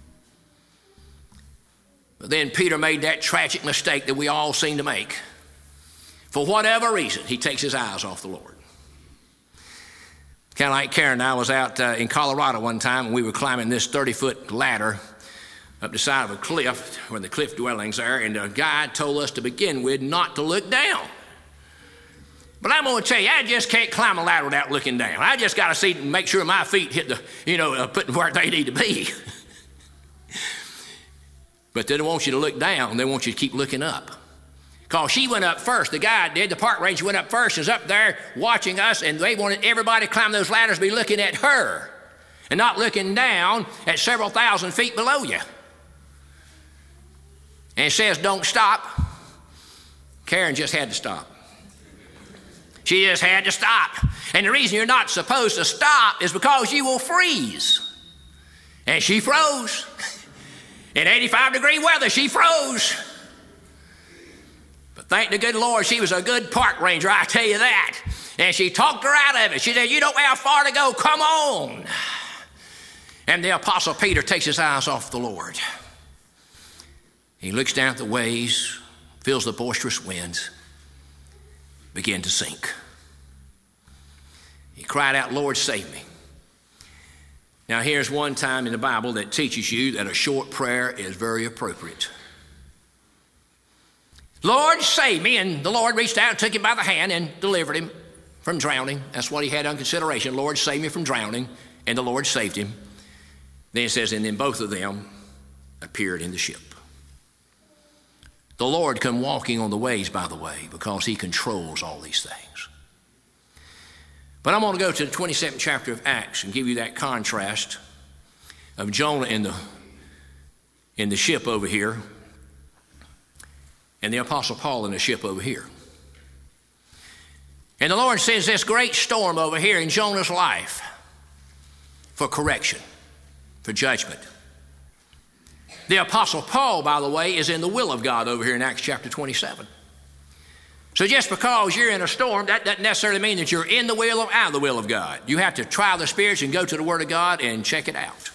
But then Peter made that tragic mistake that we all seem to make. For whatever reason, he takes his eyes off the Lord. Kind of like Karen and I was out uh, in Colorado one time, and we were climbing this thirty-foot ladder up the side of a cliff, where the cliff dwellings are, and the guide told us to begin with not to look down. But I'm going to tell you, I just can't climb a ladder without looking down. I just got to see and make sure my feet hit the, you know, uh, putting where they need to be. But they don't want you to look down. They want you to keep looking up. Because she went up first. The guy did. The park ranger went up first. Was up there watching us, and they wanted everybody to climb those ladders to be looking at her and not looking down at several thousand feet below you. And it says, don't stop. Karen just had to stop. She just had to stop. And the reason you're not supposed to stop is because you will freeze. And she froze. In eighty-five degree weather, she froze. But thank the good Lord, she was a good park ranger, I tell you that. And she talked her out of it. She said, you don't have far to go, come on. And the Apostle Peter takes his eyes off the Lord. He looks down at the waves, feels the boisterous winds, begin to sink. He cried out, Lord, save me. Now here's one time in the Bible that teaches you that a short prayer is very appropriate. Lord, save me. And the Lord reached out and took him by the hand and delivered him from drowning. That's what he had on consideration. Lord, save me from drowning. And the Lord saved him. Then it says, and then both of them appeared in the ship. The Lord come walking on the waves, by the way, because he controls all these things. But I'm going to go to the twenty-seventh chapter of Acts and give you that contrast of Jonah in the, in the ship over here and the Apostle Paul in the ship over here. And the Lord sends this great storm over here in Jonah's life for correction, for judgment. The Apostle Paul, by the way, is in the will of God over here in Acts chapter twenty-seven. So just because you're in a storm, that doesn't necessarily mean that you're in the will or out of the will of God. You have to try the spirits and go to the Word of God and check it out.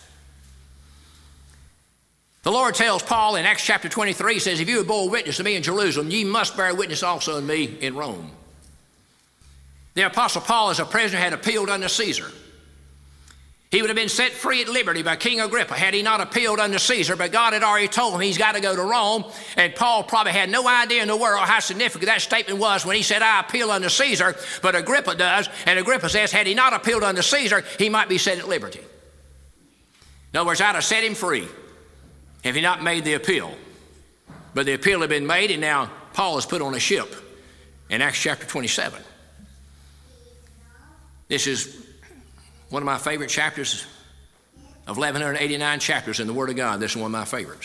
The Lord tells Paul in Acts chapter twenty-three, he says, if you would bear witness to me in Jerusalem, ye must bear witness also in me in Rome. The Apostle Paul, as a prisoner, had appealed unto Caesar. He would have been set free at liberty by King Agrippa had he not appealed unto Caesar, but God had already told him he's got to go to Rome, and Paul probably had no idea in the world how significant that statement was when he said, I appeal unto Caesar, but Agrippa does, and Agrippa says, had he not appealed unto Caesar, he might be set at liberty. In other words, I'd have set him free if he not made the appeal. But the appeal had been made, and now Paul is put on a ship in Acts chapter twenty-seven. This is one of my favorite chapters of eleven eighty-nine chapters in the Word of God. This is one of my favorites.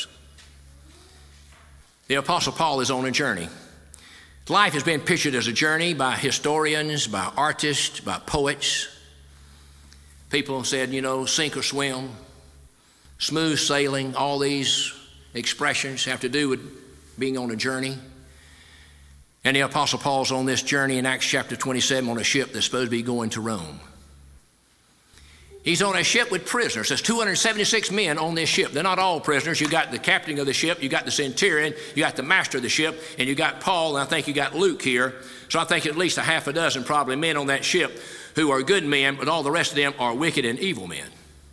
The Apostle Paul is on a journey. Life has been pictured as a journey by historians, by artists, by poets. People said, you know, sink or swim, smooth sailing, all these expressions have to do with being on a journey. And the Apostle Paul's on this journey in Acts chapter twenty-seven on a ship that's supposed to be going to Rome. He's on a ship with prisoners. There's two hundred seventy-six men on this ship. They're not all prisoners. You got the captain of the ship, you got the centurion, you got the master of the ship, and you got Paul, and I think you got Luke here. So I think at least a half a dozen probably men on that ship who are good men, but all the rest of them are wicked and evil men.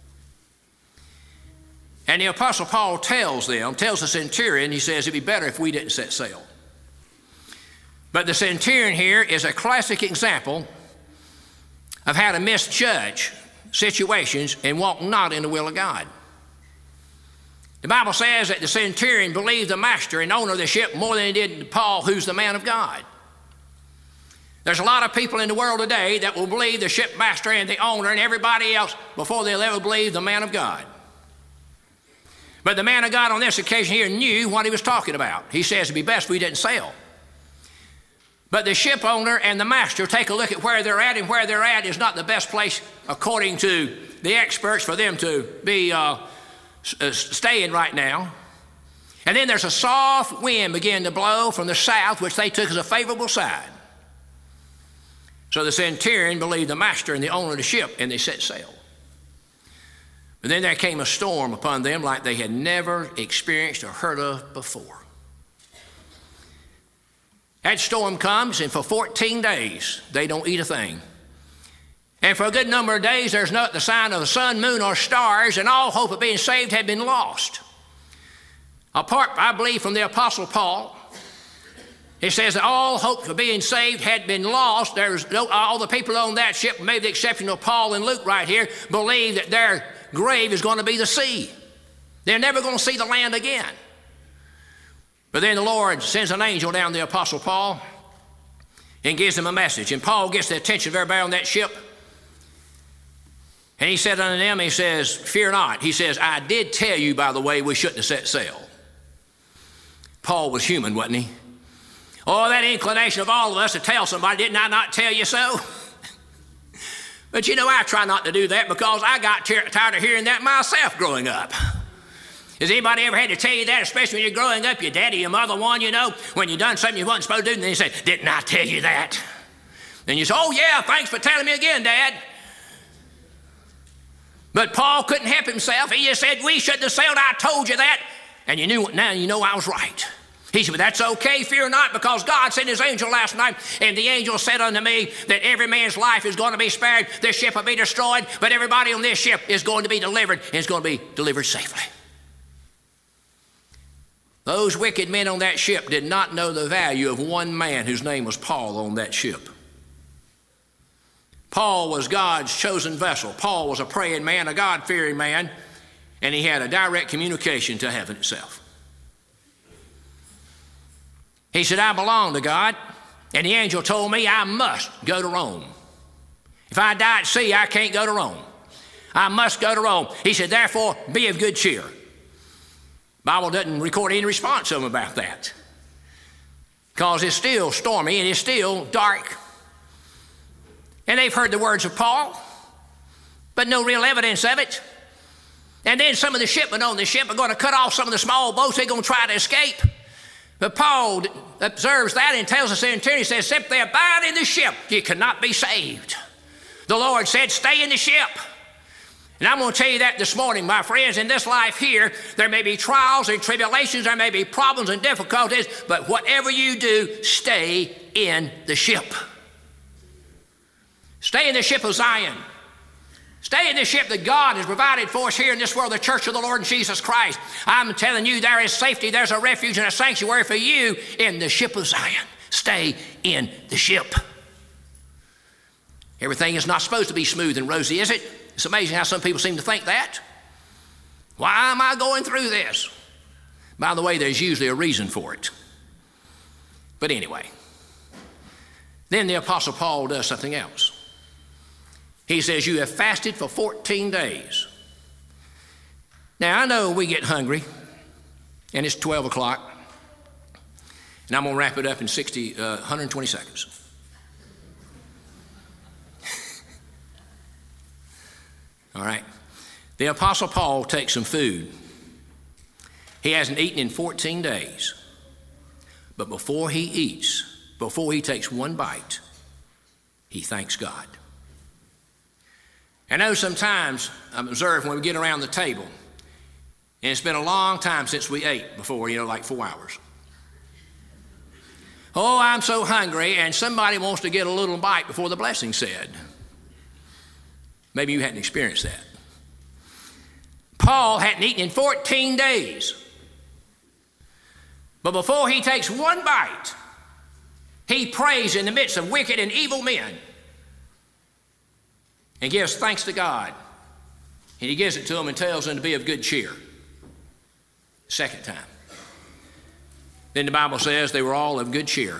And the Apostle Paul tells them, tells the centurion, he says, it'd be better if we didn't set sail. But the centurion here is a classic example of how to misjudge situations and walk not in the will of God. The Bible says that the centurion believed the master and owner of the ship more than he did Paul, who's the man of God. There's a lot of people in the world today that will believe the shipmaster and the owner and everybody else before they'll ever believe the man of God. But the man of God on this occasion here knew what he was talking about. He says it'd be best if we didn't sail. But the ship owner and the master take a look at where they're at, and where they're at is not the best place, according to the experts, for them to be uh, staying right now. And then there's a soft wind begin to blow from the south, which they took as a favorable sign. So the centurion believed the master and the owner of the ship, and they set sail. But then there came a storm upon them like they had never experienced or heard of before. That storm comes, and for fourteen days, they don't eat a thing. And for a good number of days, there's not the sign of the sun, moon, or stars, and all hope of being saved had been lost. Apart, I believe, from the Apostle Paul, it says that all hope of being saved had been lost. There's no, all the people on that ship, maybe the exception of Paul and Luke right here, believe that their grave is going to be the sea. They're never going to see the land again. But then the Lord sends an angel down to the Apostle Paul and gives him a message. And Paul gets the attention of everybody on that ship. And he said unto them, he says, fear not. He says, I did tell you, by the way, we shouldn't have set sail. Paul was human, wasn't he? Oh, that inclination of all of us to tell somebody, didn't I not tell you so? But you know, I try not to do that because I got t- tired of hearing that myself growing up. Has anybody ever had to tell you that, especially when you're growing up, your daddy, your mother, one, you know, when you done something you wasn't supposed to do, and then you say, didn't I tell you that? And you say, oh yeah, thanks for telling me again, Dad. But Paul couldn't help himself. He just said, we shouldn't have sailed. I told you that. And you knew, now you know I was right. He said, but that's okay, fear not, because God sent his angel last night, and the angel said unto me that every man's life is going to be spared. This ship will be destroyed, but everybody on this ship is going to be delivered, and it's going to be delivered safely. Those wicked men on that ship did not know the value of one man whose name was Paul on that ship. Paul was God's chosen vessel. Paul was a praying man, a God-fearing man, and he had a direct communication to heaven itself. He said, I belong to God, and the angel told me I must go to Rome. If I die at sea, I can't go to Rome. I must go to Rome. He said, therefore, be of good cheer. The Bible doesn't record any response to him about that, because it's still stormy and it's still dark. And they've heard the words of Paul, but no real evidence of it. And then some of the shipmen on the ship are going to cut off some of the small boats. They're going to try to escape. But Paul observes that and tells the centurion, he says, except they abide in the ship, you cannot be saved. The Lord said, stay in the ship. And I'm going to tell you that this morning, my friends. In this life here, there may be trials and tribulations, there may be problems and difficulties, but whatever you do, stay in the ship. Stay in the ship of Zion. Stay in the ship that God has provided for us here in this world, the church of the Lord Jesus Christ. I'm telling you, there is safety, there's a refuge and a sanctuary for you in the ship of Zion. Stay in the ship. Everything is not supposed to be smooth and rosy, is it? It's amazing how some people seem to think that. Why am I going through this? By the way, there's usually a reason for it. But anyway, then the Apostle Paul does something else. He says, you have fasted for fourteen days. Now, I know we get hungry, and it's twelve o'clock, and I'm going to wrap it up in sixty, uh, one hundred twenty seconds. All right. The Apostle Paul takes some food. He hasn't eaten in fourteen days. But before he eats, before he takes one bite, he thanks God. I know sometimes I've observed when we get around the table, and it's been a long time since we ate before, you know, like four hours. Oh, I'm so hungry, and somebody wants to get a little bite before the blessing said. Maybe you hadn't experienced that. Paul hadn't eaten in fourteen days. But before he takes one bite, he prays in the midst of wicked and evil men and gives thanks to God. And he gives it to them and tells them to be of good cheer. Second time. Then the Bible says they were all of good cheer.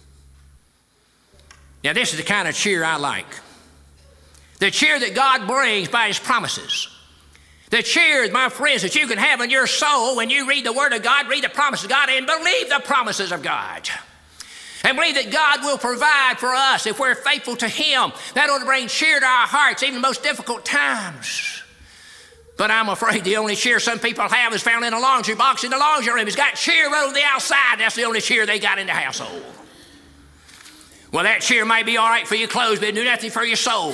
Now this is the kind of cheer I like. The cheer that God brings by his promises. The cheer, my friends, that you can have in your soul when you read the Word of God, read the promises of God, and believe the promises of God. And believe that God will provide for us if we're faithful to him. That ought to bring cheer to our hearts, even in the most difficult times. But I'm afraid the only cheer some people have is found in a laundry box in the laundry room. It's got cheer on the outside. That's the only cheer they got in the household. Well, that cheer might be all right for your clothes, but it do nothing for your soul.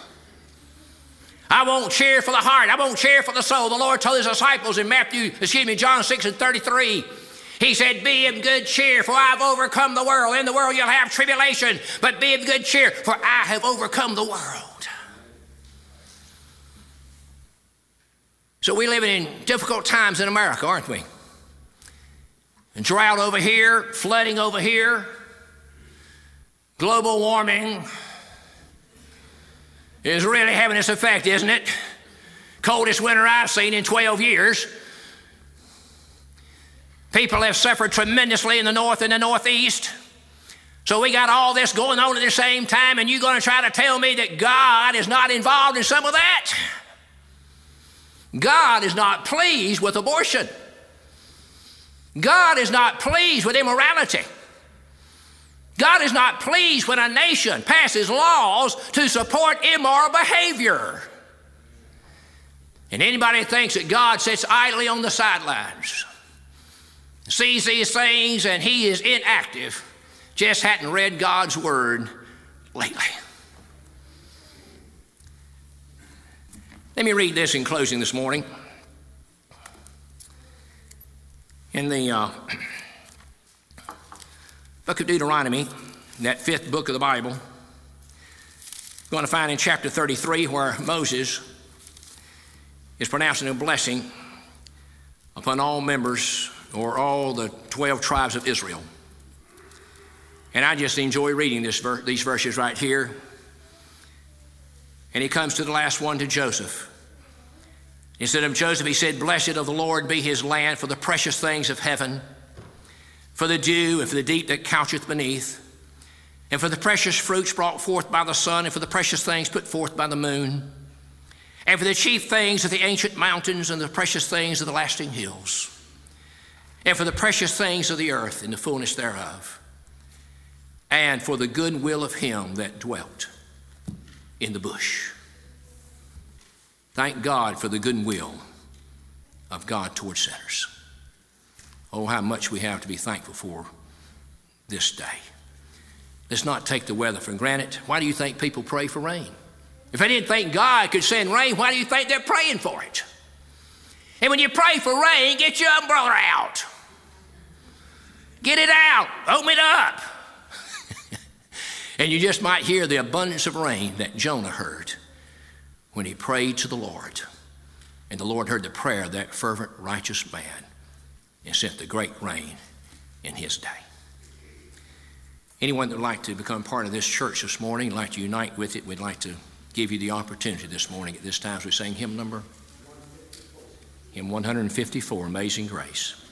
I won't cheer for the heart. I won't cheer for the soul. The Lord told his disciples in Matthew, excuse me, John six and thirty-three, he said, be of good cheer, for I have overcome the world. In the world you'll have tribulation, but be of good cheer, for I have overcome the world. So we're living in difficult times in America, aren't we? And drought over here, flooding over here, global warming is really having its effect, isn't it? Coldest winter I've seen in twelve years. People have suffered tremendously in the north and the northeast. So we got all this going on at the same time, and you're going to try to tell me that God is not involved in some of that? God is not pleased with abortion. God is not pleased with immorality. God is not pleased when a nation passes laws to support immoral behavior. And anybody thinks that God sits idly on the sidelines, sees these things, and he is inactive, just hadn't read God's word lately. Let me read this in closing this morning. In the uh, book of Deuteronomy, that fifth book of the Bible, you're going to find in chapter thirty-three where Moses is pronouncing a blessing upon all members or all the twelve tribes of Israel. And I just enjoy reading this ver- these verses right here. And he comes to the last one, to Joseph. Instead of Joseph, he said, "Blessed of the Lord be his land for the precious things of heaven, for the dew and for the deep that coucheth beneath, and for the precious fruits brought forth by the sun, and for the precious things put forth by the moon, and for the chief things of the ancient mountains, and the precious things of the lasting hills, and for the precious things of the earth and the fullness thereof, and for the good will of him that dwelt in the bush." Thank God for the good will of God towards sinners. Oh, how much we have to be thankful for this day. Let's not take the weather for granted. Why do you think people pray for rain? If they didn't think God could send rain, why do you think they're praying for it? And when you pray for rain, get your umbrella out. Get it out. Open it up. And you just might hear the abundance of rain that Jonah heard when he prayed to the Lord. And the Lord heard the prayer of that fervent, righteous man and sent the great rain in his day. Anyone that would like to become part of this church this morning, like to unite with it, we'd like to give you the opportunity this morning at this time as we sing hymn number, hymn one fifty-four, Amazing Grace.